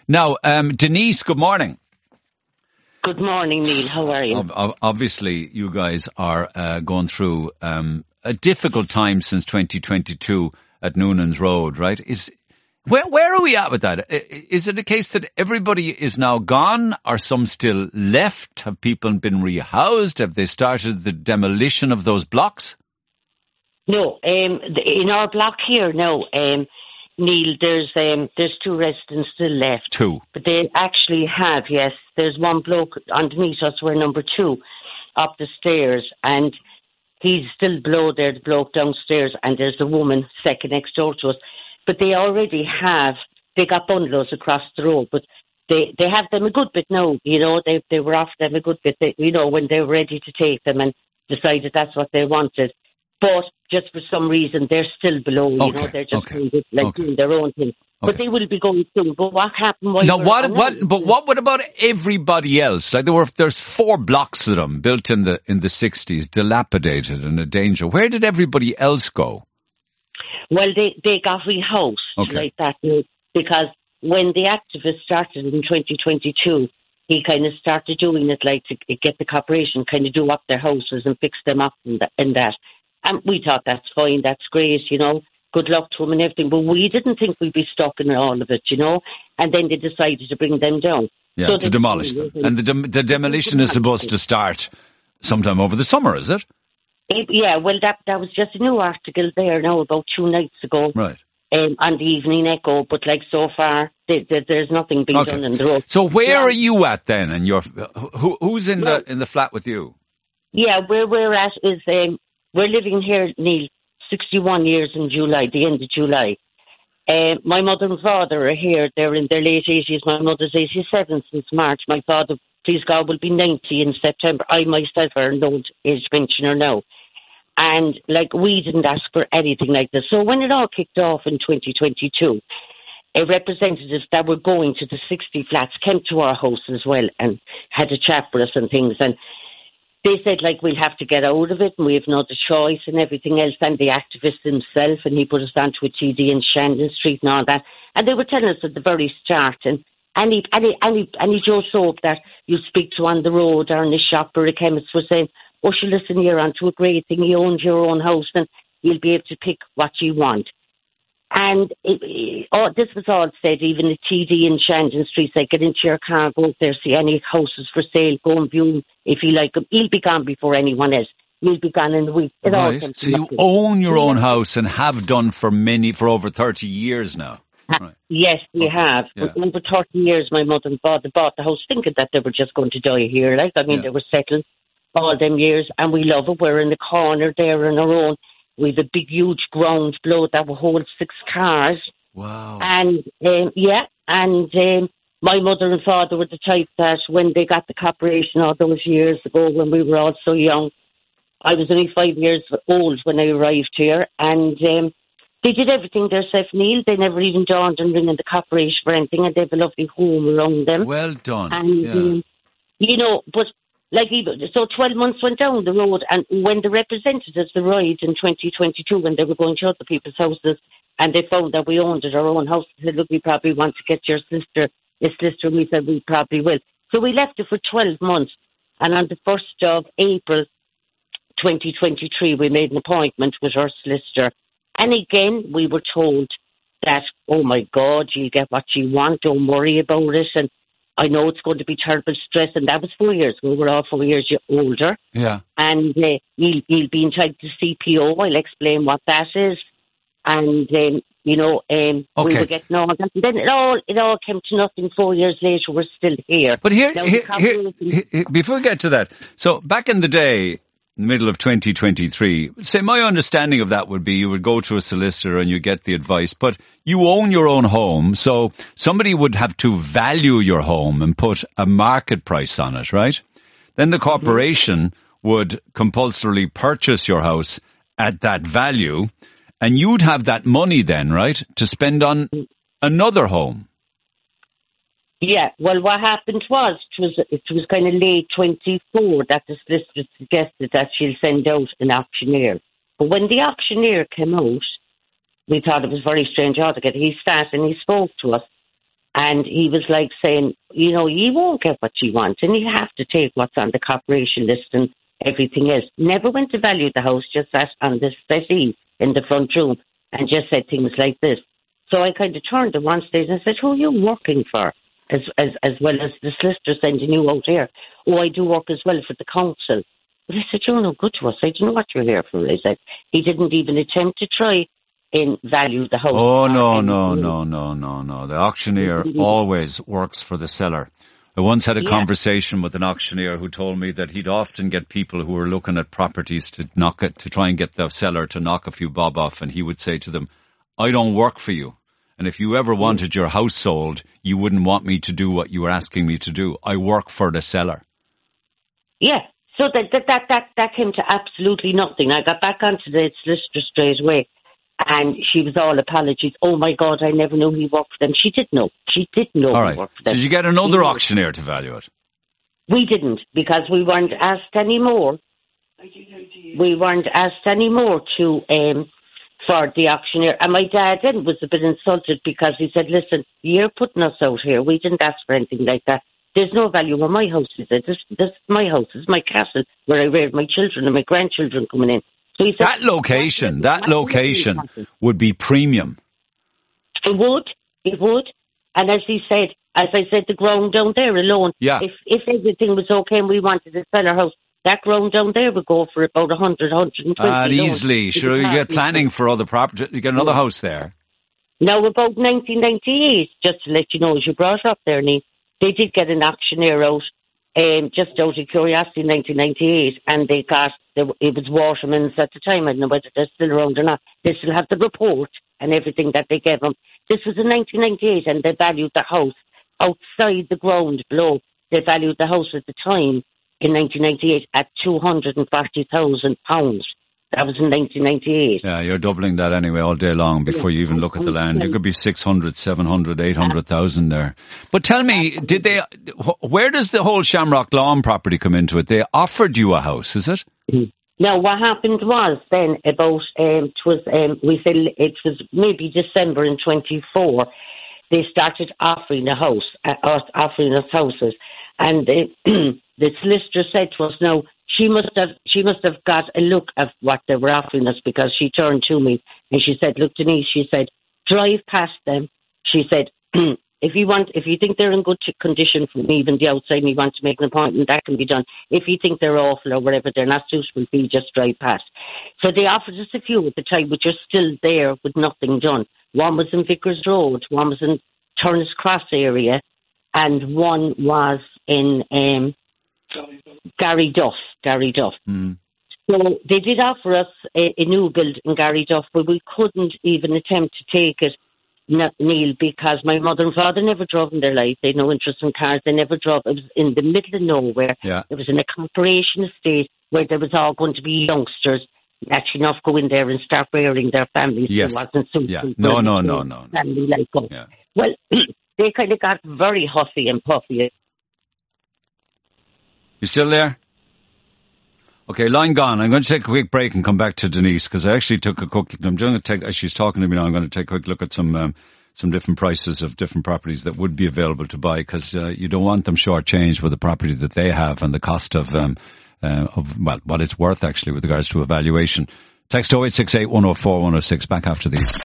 Now, Denise, good morning. Good morning, Neil. How are you? Obviously, you guys are going through a difficult time since 2022 at Noonan's Road, right? Where are we at with that? Is it a case that everybody is now gone? Are some still left? Have people been rehoused? Have they started the demolition of those blocks? No, in our block here, no. Neil, there's two residents still left. Two. But they actually have, yes. There's one bloke underneath us, we're number 2, up the stairs, and he's still below there, the bloke downstairs, and there's the woman second next door to us. But they already they got bungalows across the road, but they have them a good bit now, they were off them a good bit, when they were ready to take them and decided that's what they wanted. But just for some reason, they're still below, they're just doing their own thing. But they will be going soon. But what happened? What about everybody else? Like there's 4 blocks of them built in the 60s, dilapidated and a danger. Where did everybody else go? Well, they got rehoused like that, because when the activist started in 2022, he kind of started doing it like to get the corporation kind of do up their houses and fix them up and that. And we thought that's fine, that's great, good luck to them and everything. But we didn't think we'd be stuck in all of it, And then they decided to bring them down. Yeah, so to demolish them. And the demolition is supposed to start sometime over the summer, is it? Yeah, well, that was just a new article there now about 2 nights ago. Right. On the Evening Echo, but so far there's nothing being done in the road. So where are you at then? And who's in the flat with you? Yeah, where we're at is we're living here, Neil, 61 years in July, the end of July. My mother and father are here. They're in their late 80s. My mother's 87 since March. My father, please God, will be 90 in September. I myself are an old age pensioner now. And, we didn't ask for anything like this. So when it all kicked off in 2022, representatives that were going to the 60 flats came to our house as well and had a chat with us and things. And they said, we'll have to get out of it and we have no other choice and everything else. And the activist himself, and he put us onto a TD in Shandon Street and all that. And they were telling us at the very start, and any Joe Soap that you speak to on the road or in a shop or a chemist was saying, oh, listen, you're onto a great thing. You own your own house and you'll be able to pick what you want. And this was all said, even the TD in Shandon Street said, get into your car, go out there, see any houses for sale, go and view them if you like them. He'll be gone before anyone else. He'll be gone in a week. Right. So you own your own house and have done for over 30 years now. Right. Yes, we have. Yeah. Over 30 years, my mother and father bought the house thinking that they were just going to die here. They were settled all them years, and we love it. We're in the corner there on our own. We've a big, huge ground below that will hold 6 cars. Wow. And, my mother and father were the type that when they got the corporation all those years ago when we were all so young, I was only 5 years old when I arrived here, and they did everything themselves, Neil. They never even dawned on ringing the corporation for anything, and they have a lovely home around them. Well done. And, but... so 12 months went down the road, and when the representatives arrived in 2022, when they were going to other people's houses, and they found that we owned our own house, they said, look, we probably want to get your solicitor, and we said, we probably will. So we left it for 12 months, and on the 1st of April 2023, we made an appointment with our solicitor. And again, we were told that, oh my God, you get what you want, don't worry about it, and I know it's going to be terrible stress, and that was 4 years ago. We're all 4 years older. Yeah. And you'll be entitled to CPO. I'll explain what that is. And, we were getting on. And then it all came to nothing. 4 years later, we're still here. But here, before we get to that, so back in the day, middle of 2023, say my understanding of that would be you would go to a solicitor and you get the advice, but you own your own home, so somebody would have to value your home and put a market price on it, right? Then the corporation would compulsorily purchase your house at that value, and you'd have that money then, right, to spend on another home. Yeah, well, what happened was, it was kind of late 24 that the solicitor suggested that she'll send out an auctioneer. But when the auctioneer came out, we thought it was very strange altogether. He sat and he spoke to us. And he was like saying, you won't get what you want, and you have to take what's on the corporation list and everything else. Never went to value the house, just sat on the settee in the front room and just said things like this. So I kind of turned at one stage and said, who are you working for? As well as the solicitor sending you out here. Oh, I do work as well for the council. But I said, you're no good to us. I don't know what you're here for. I said, he didn't even attempt to try and value the house. Oh, no. The auctioneer always works for the seller. I once had a conversation with an auctioneer who told me that he'd often get people who were looking at properties to try and get the seller to knock a few bob off, and he would say to them, I don't work for you. And if you ever wanted your house sold, you wouldn't want me to do what you were asking me to do. I work for the seller. Yeah. So that came to absolutely nothing. I got back onto the solicitor straight away, and she was all apologies. Oh my God, I never knew he worked for them. She did know. All right. He worked for them. Did you get another auctioneer to value it? We didn't, because we weren't asked anymore. We weren't asked anymore to for the auctioneer. And my dad then was a bit insulted because he said, listen, you're putting us out here. We didn't ask for anything like that. There's no value on my house, he said. This is my house. This is my castle where I reared my children and my grandchildren coming in. So he said, that location would be premium. It would. And as I said, the ground down there alone, if everything was okay and we wanted to sell our house, that ground down there would go for about 100, 120. Easily. Sure, you get planning for other property. You get another house there. Now, about 1998, just to let you know, as you brought up there, Neil, they did get an auctioneer out, just out of curiosity, in 1998, and they got, it was Waterman's at the time. I don't know whether they're still around or not. They still have the report and everything that they gave them. This was in 1998, and they valued the house outside the ground below. They valued the house at the time in 1998 at £240,000. That was in 1998. Yeah, you're doubling that anyway all day long before you even look at the land. You could be 600, 700, 800,000 there. But tell me, where does the whole Shamrock Lawn property come into it? They offered you a house, is it? No, what happened was then about, it was maybe December in 24, they started offering offering us houses. And the solicitor said to us, no, she must have got a look at what they were offering us, because she turned to me and she said, look, Denise, she said, drive past them. She said, if you think they're in good condition from even the outside and you want to make an appointment, that can be done. If you think they're awful or whatever, they're not suitable for you, just drive past. So they offered us a few at the time, which are still there with nothing done. One was in Vickers Road, one was in Turner's Cross area, and one was in Gary Duff. Mm. So they did offer us a new build in Gary Duff, but we couldn't even attempt to take it, Neil, because my mother and father never drove in their life. They had no interest in cars. They never drove. It was in the middle of nowhere. Yeah. It was in a corporation estate where there was all going to be youngsters actually enough go in there and start rearing their families. Yes. It wasn't suitable. Yeah. No. Family like us. Yeah. Well, they kind of got very huffy and puffy. You still there? Okay, line gone. I'm going to take a quick break and come back to Denise, because I actually took a quick. I'm going to take. As she's talking to me now, I'm going to take a quick look at some different prices of different properties that would be available to buy, because you don't want them shortchanged with the property that they have and the cost of what it's worth actually with regards to evaluation. Text 0868 104 106. Back after these.